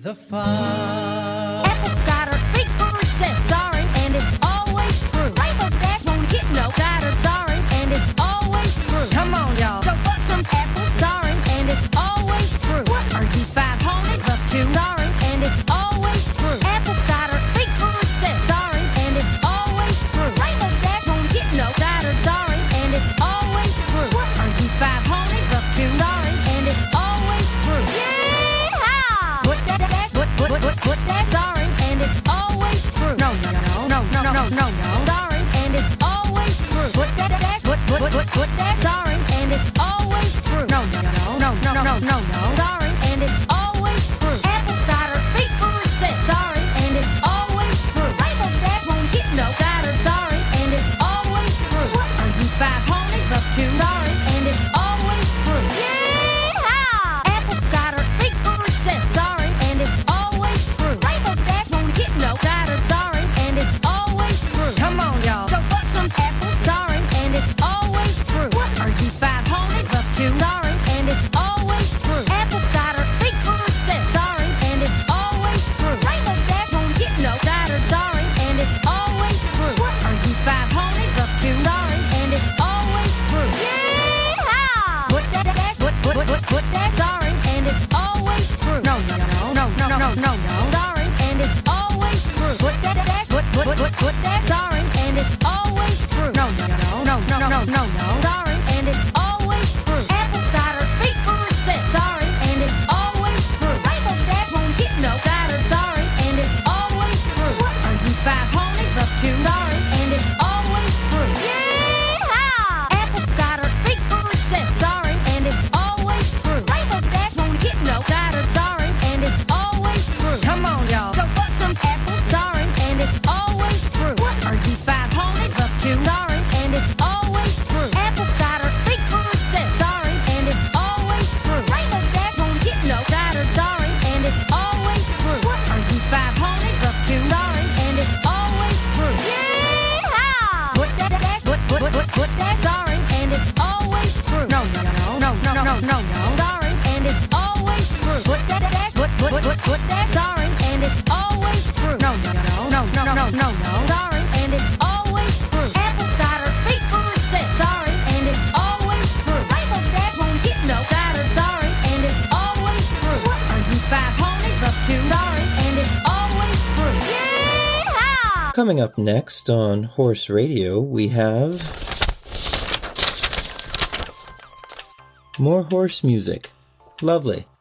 The fire. Apple cider, 8% orange, and it's always true. Rainbow Dash won't get no cider orange, and it's always true. Come on, y'all. So fuck some apples orange, and it's always true. What are you five homies up to? Orange, and it's always true. Apple cider, 8% orange, and it's always true. Rainbow Dash won't get no cider orange, and it's always true. What are you five homies up to? Orange, and it's always true. Yeehaw! Put that orange, and it's always true. No. Orange, and it's always true. Put that orange, and it's always true. No. Orange, and it's always true. Apple cider, 8% orange, and it's always true. Rainbow Dash won't get no cider orange, and it's always true. What are you five homies up to? Orange, and it's always true. Yeehaw! Apple cider, 8% orange, and it's always true. Rainbow Dash won't get no cider orange, and it's always true. Come on, y'all. So fuck some apples orange, and it's always true. What are you five homies up to? Orange, and it's always true. Apple cider, 8% orange, and it's always true. Rainbow Dash won't get no cider orange, and it's always true. What are you five homies up to? Orange, and it's always true. Yeehaw! Put that orange, and it's always true. No. Orange, and it's always true. Put that orange, and it's always true. No. Orange, and it's always true. Apple cider, 8% orange, and it's always true. Rainbow Dash won't get no cider orange, and it's always true. What are you five homies up to? Orange, and it's always true. Yeehaw! Apple cider, 8% orange, and it's always true. Rainbow Dash won't get no cider orange, and it's always true. Come on, y'all. So fuck some apples orange, and it's always true. What are you five homies up to? Orange, and it's always true. Apple cider, 8% orange, and it's always true. Rainbow Dash won't get no cider orange, and it's always true. What are you five homies up to? Orange, and it's always true. Yeehaw! Put that orange, and it's always true. No. Orange, and it's always true. Put that orange, and it's always true. No. Orange, and it's always true. Apple cider, 8% orange, and it's always true. Rainbow Dash won't get no cider orange, and it's always true. What are you five homies up to? Orange, and it's always true. Yeehaw! Coming up next on Horse Radio, we have more horse music. Lovely.